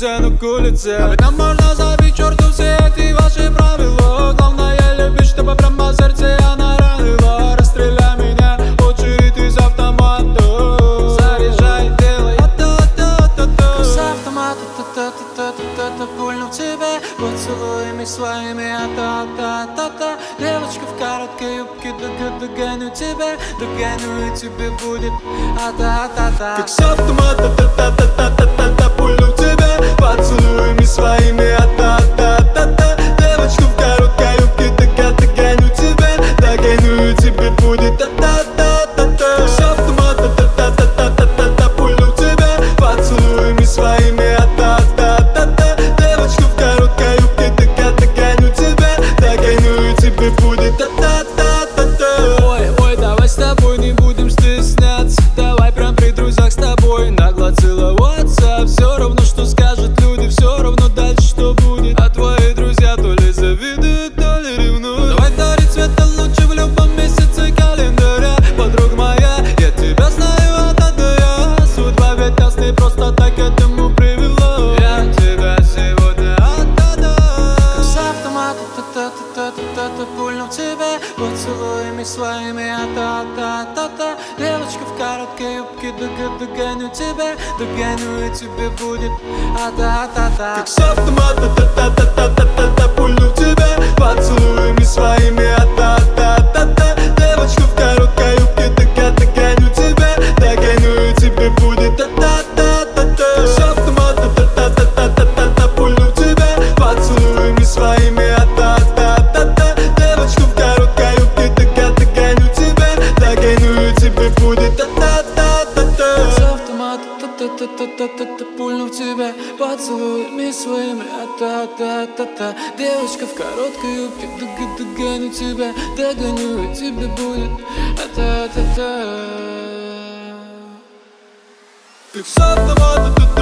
цену к улице. А ведь нам можно забить черту все эти ваши правила. Главное любить, чтобы прямо в сердце она ранила. Расстреляй меня, очередь из автомата. Заряжай, делай та-та-та-та-та. С автомата та-та-та-та-та-та. Пульну в тебе поцелуями своими, та-та-та-та. Девочка в короткой юбке, догоню тебя, догоню и тебе будет та-та-та-та. Как с автомата та-та-та-та-та-та. Пульну в тебе поцелуями своими, та-та-та-та-та. Девочка в короткой юбке, догоню тебя, догоню и тебе будет та-та-та-та-та. Как с автомата та-та-та-та-та-та. Пульну в тебе поцелуями своими, та-та-та-та-та. Девочка в короткой юбке, догоню тебя, догоню и тебе будет та-та-та-та-та. Ой, давай с тобой не будем стесняться. Давай прям при друзьях с тобой нагло целоваться. Все равно, что скажут люди, все равно дальше что будет. А твои друзья то ли завидуют, то ли ревнуют. Давай дарить цвета лучше в любом месяце календаря. Подруга моя, я тебя знаю от А до Я. Судьба ведь нас не просто так к этому привела. Я тебя сегодня от А до Я. Как с автомата та-та-та-та-та-та. Пульну в тебе поцелуями своими, та-та-та-та. Девочка в короткой юбке, догоню тебя, догоню и тебе будет та-та-та-та. Как с автомата та-та-та-та-та-та. Пульну в тебе поцелуями своими, та-та-та-та. Девочка в короткой юбке, догоню тебя, догоню и тебе будет та-та-та-та-та. Как с автомата та-та-та-та-та-та. Пульну в тебе поцелуями своими, та-та-та-та. Девочка в короткой юбке, догоню тебя, догоню и тебе будет та-та-та-та-та. С автомата та-та-та-та-та-та. Пульну в тебя поцелуями своими, та-та-та-та. Девочка в короткой юбке, догоню тебя, догоню и тебе будет та-та-та-та. Как с автомата